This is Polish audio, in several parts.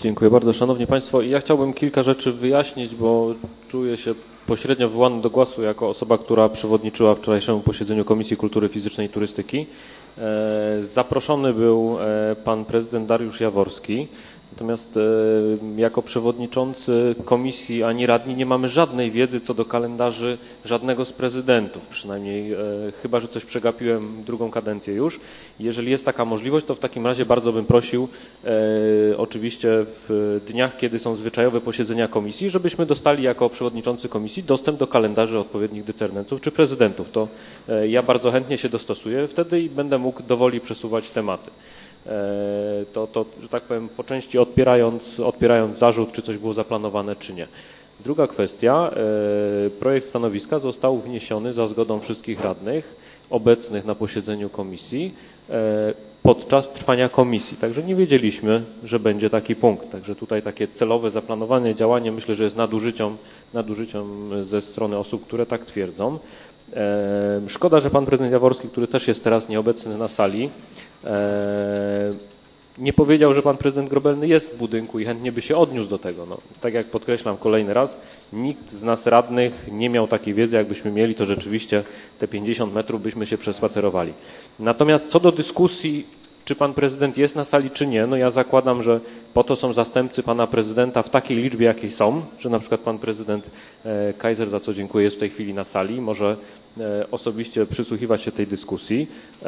Dziękuję bardzo. Szanowni Państwo, ja chciałbym kilka rzeczy wyjaśnić, bo czuję się pośrednio wywołany do głosu jako osoba, która przewodniczyła wczorajszemu posiedzeniu Komisji Kultury Fizycznej i Turystyki. Zaproszony był pan prezydent Dariusz Jaworski, natomiast jako przewodniczący komisji ani radni nie mamy żadnej wiedzy co do kalendarzy żadnego z prezydentów, przynajmniej chyba, że coś przegapiłem drugą kadencję już. Jeżeli jest taka możliwość, to w takim razie bardzo bym prosił oczywiście w dniach, kiedy są zwyczajowe posiedzenia komisji, żebyśmy dostali jako przewodniczący komisji dostęp do kalendarzy odpowiednich decernenców czy prezydentów. To ja bardzo chętnie się dostosuję wtedy i będę mógł dowoli przesuwać tematy. To, że tak powiem, po części odpierając zarzut, czy coś było zaplanowane, czy nie. Druga kwestia, projekt stanowiska został wniesiony za zgodą wszystkich radnych obecnych na posiedzeniu komisji podczas trwania komisji. Także nie wiedzieliśmy, że będzie taki punkt. Także tutaj takie celowe, zaplanowane działanie myślę, że jest nadużyciem ze strony osób, które tak twierdzą. Szkoda, że pan prezydent Jaworski, który też jest teraz nieobecny na sali, nie powiedział, że pan prezydent Grobelny jest w budynku i chętnie by się odniósł do tego. No, tak jak podkreślam kolejny raz, nikt z nas radnych nie miał takiej wiedzy, jakbyśmy mieli, to rzeczywiście te 50 metrów byśmy się przespacerowali. Natomiast co do dyskusji, czy pan prezydent jest na sali, czy nie, no ja zakładam, że po to są zastępcy pana prezydenta w takiej liczbie, jakiej są, że na przykład pan prezydent Kaiser, za co dziękuję, jest w tej chwili na sali, może osobiście przysłuchiwać się tej dyskusji.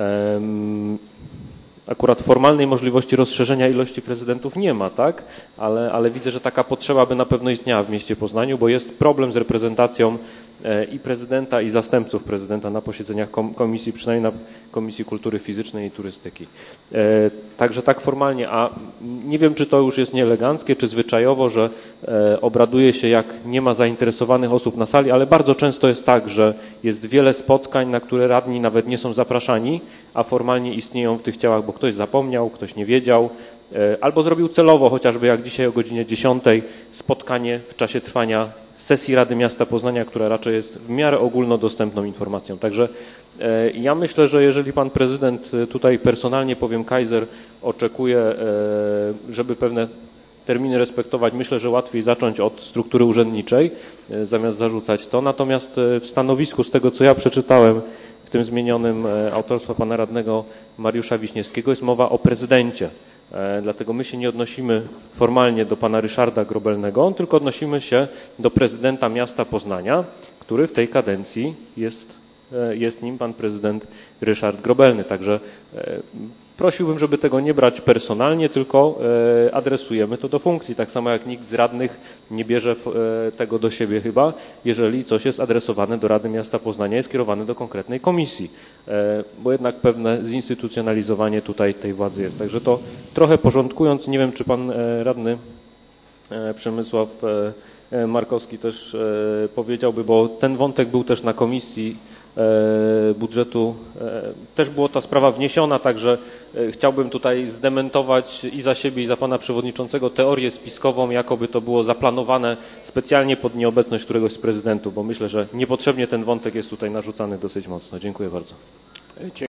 Akurat formalnej możliwości rozszerzenia ilości prezydentów nie ma, tak? Ale widzę, że taka potrzeba by na pewno istniała w mieście Poznaniu, bo jest problem z reprezentacją i prezydenta, i zastępców prezydenta na posiedzeniach komisji, przynajmniej na Komisji Kultury Fizycznej i Turystyki. Także tak formalnie, a nie wiem, czy to już jest nieeleganckie, czy zwyczajowo, że obraduje się, jak nie ma zainteresowanych osób na sali, ale bardzo często jest tak, że jest wiele spotkań, na które radni nawet nie są zapraszani, a formalnie istnieją w tych ciałach, bo ktoś zapomniał, ktoś nie wiedział, albo zrobił celowo, chociażby jak dzisiaj o godzinie 10 spotkanie w czasie trwania sesji Rady Miasta Poznania, która raczej jest w miarę ogólnodostępną informacją. Także ja myślę, że jeżeli pan prezydent, tutaj personalnie powiem, Kaiser oczekuje, żeby pewne terminy respektować, myślę, że łatwiej zacząć od struktury urzędniczej, zamiast zarzucać to. Natomiast w stanowisku, z tego co ja przeczytałem, w tym zmienionym autorstwa pana radnego Mariusza Wiśniewskiego, jest mowa o prezydencie. Dlatego my się nie odnosimy formalnie do pana Ryszarda Grobelnego, tylko odnosimy się do prezydenta miasta Poznania, który w tej kadencji jest nim pan prezydent Ryszard Grobelny. Także prosiłbym, żeby tego nie brać personalnie, tylko adresujemy to do funkcji. Tak samo jak nikt z radnych nie bierze tego do siebie chyba, jeżeli coś jest adresowane do Rady Miasta Poznania i skierowane do konkretnej komisji, bo jednak pewne zinstytucjonalizowanie tutaj tej władzy jest. Także to trochę porządkując, nie wiem, czy pan radny Przemysław Markowski też powiedziałby, bo ten wątek był też na komisji budżetu, też była ta sprawa wniesiona, także chciałbym tutaj zdementować i za siebie, i za pana przewodniczącego teorię spiskową, jakoby to było zaplanowane specjalnie pod nieobecność któregoś z prezydentów, bo myślę, że niepotrzebnie ten wątek jest tutaj narzucany dosyć mocno. Dziękuję bardzo.